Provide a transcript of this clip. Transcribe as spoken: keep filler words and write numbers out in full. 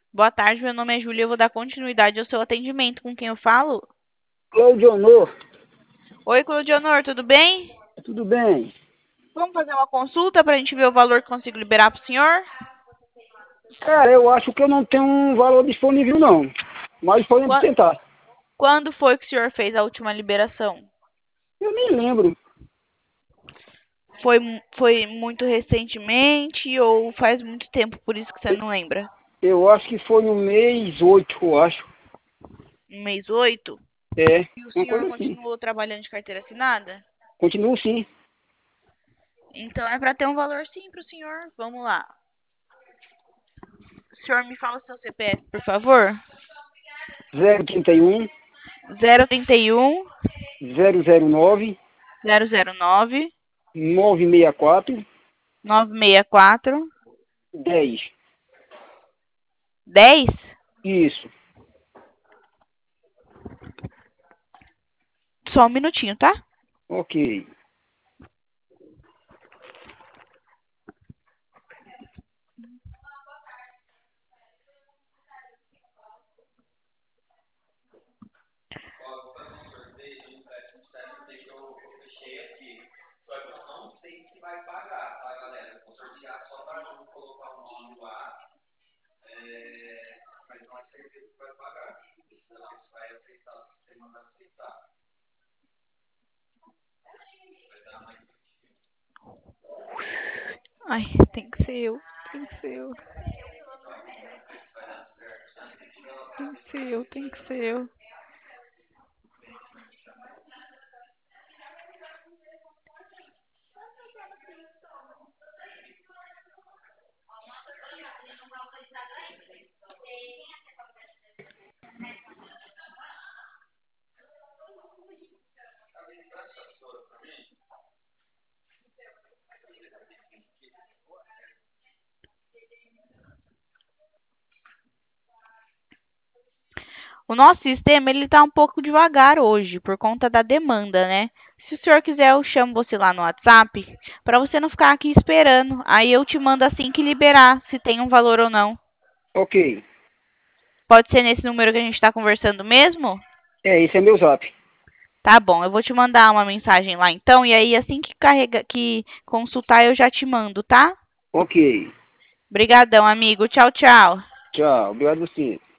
Boa tarde, meu nome é Júlia, eu vou dar continuidade ao seu atendimento. Com quem eu falo? Claudionor, Oi, Claudionor, tudo bem? tudo bem? Vamos fazer uma consulta para a gente ver o valor que consigo liberar para o senhor? Cara, eu acho que eu não tenho um valor disponível não, mas podemos Qua- tentar. Quando foi que o senhor fez a última liberação? Eu nem lembro, Foi, mu- foi muito recentemente ou faz muito tempo, por isso que você não lembra? eu acho que foi no mês oito, eu acho. No mês oito? É, E o uma senhor coisa assim. continuou trabalhando de carteira assinada? Continuo sim. Então é para ter um valor sim para o senhor. Vamos lá. O senhor me fala o seu C P F, por favor? zero trinta e um, Zero trinta e um, zero zero nove, zero zero nove, nove seis quatro, nove seis quatro, dez. dez. Isso, Só um minutinho, tá? ok. Ai, tem que ser eu. Tem que ser eu. Tem que ser eu, tem que ser eu. O nosso sistema, ele tá um pouco devagar hoje, por conta da demanda, né? Se o senhor quiser, eu chamo você lá no WhatsApp, para você não ficar aqui esperando. Aí eu te mando assim que liberar, se tem um valor ou não. Ok. Pode ser nesse número que a gente está conversando mesmo? É, esse é meu zap. Tá bom, eu vou te mandar uma mensagem lá então, e aí assim que carrega, que consultar eu já te mando, tá? Ok. Obrigadão, amigo. Tchau, tchau. Tchau, obrigado a você.